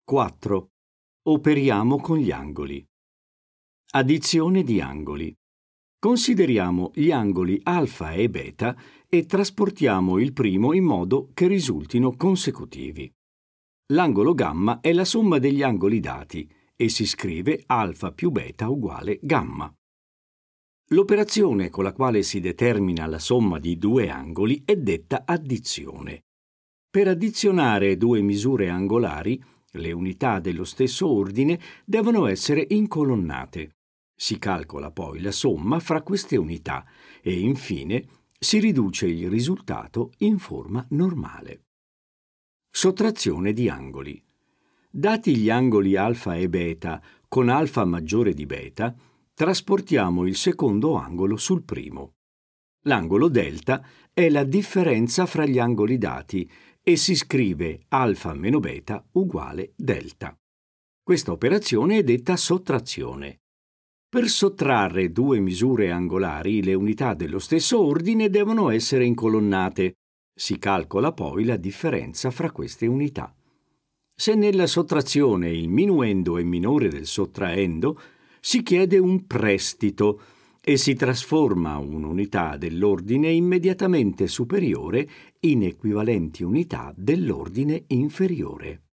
4. Operiamo con gli angoli. Addizione di angoli. Consideriamo gli angoli alfa e beta e trasportiamo il primo in modo che risultino consecutivi. L'angolo gamma è la somma degli angoli dati e si scrive alfa più beta uguale gamma. L'operazione con la quale si determina la somma di due angoli è detta addizione. Per addizionare due misure angolari, le unità dello stesso ordine devono essere incolonnate. Si calcola poi la somma fra queste unità e, infine, si riduce il risultato in forma normale. Sottrazione di angoli. Dati gli angoli alfa e beta con alfa maggiore di beta, trasportiamo il secondo angolo sul primo. L'angolo delta è la differenza fra gli angoli dati e si scrive alfa meno beta uguale delta. Questa operazione è detta sottrazione. Per sottrarre due misure angolari, le unità dello stesso ordine devono essere incolonnate. Si calcola poi la differenza fra queste unità. Se nella sottrazione il minuendo è minore del sottraendo, si chiede un prestito e si trasforma un'unità dell'ordine immediatamente superiore in equivalenti unità dell'ordine inferiore.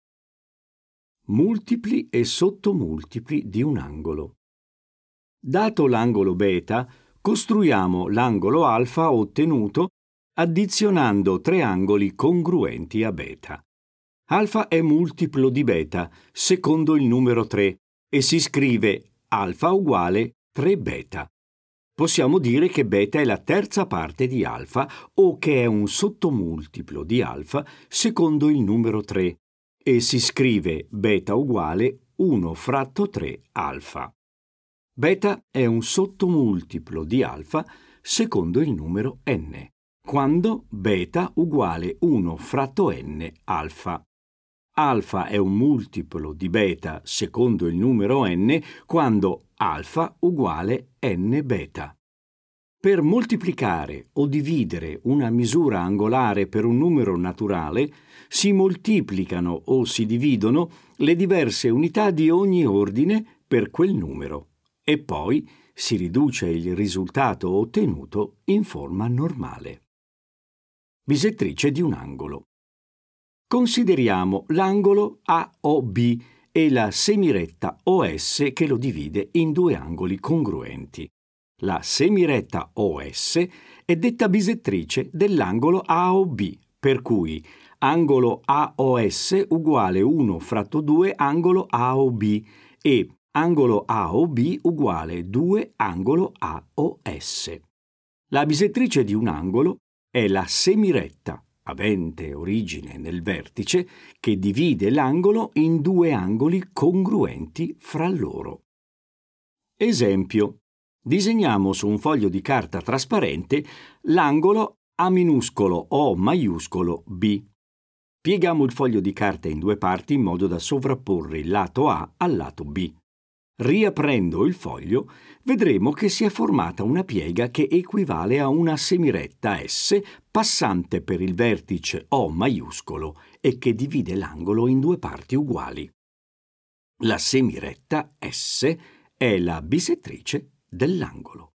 Multipli e sottomultipli di un angolo. Dato l'angolo beta, costruiamo l'angolo alfa ottenuto addizionando tre angoli congruenti a beta. Alfa è multiplo di beta, secondo il numero 3, e si scrive alfa uguale 3 beta. Possiamo dire che beta è la terza parte di alfa o che è un sottomultiplo di alfa secondo il numero 3, e si scrive beta uguale 1 fratto 3 alfa. Beta è un sottomultiplo di alfa secondo il numero n, quando beta uguale 1 fratto n alfa. Alfa è un multiplo di beta secondo il numero n quando alfa uguale n beta. Per moltiplicare o dividere una misura angolare per un numero naturale si moltiplicano o si dividono le diverse unità di ogni ordine per quel numero e poi si riduce il risultato ottenuto in forma normale. Bisettrice di un angolo. Consideriamo l'angolo AOB e la semiretta OS che lo divide in due angoli congruenti. La semiretta OS è detta bisettrice dell'angolo AOB, per cui angolo AOS uguale 1 fratto 2 angolo AOB e angolo AOB uguale 2 angolo AOS. La bisettrice di un angolo è la semiretta avente origine nel vertice, che divide l'angolo in due angoli congruenti fra loro. Esempio. Disegniamo su un foglio di carta trasparente l'angolo A minuscolo O maiuscolo B. Pieghiamo il foglio di carta in due parti in modo da sovrapporre il lato A al lato B. Riaprendo il foglio, vedremo che si è formata una piega che equivale a una semiretta S passante per il vertice O maiuscolo e che divide l'angolo in due parti uguali. La semiretta S è la bisettrice dell'angolo.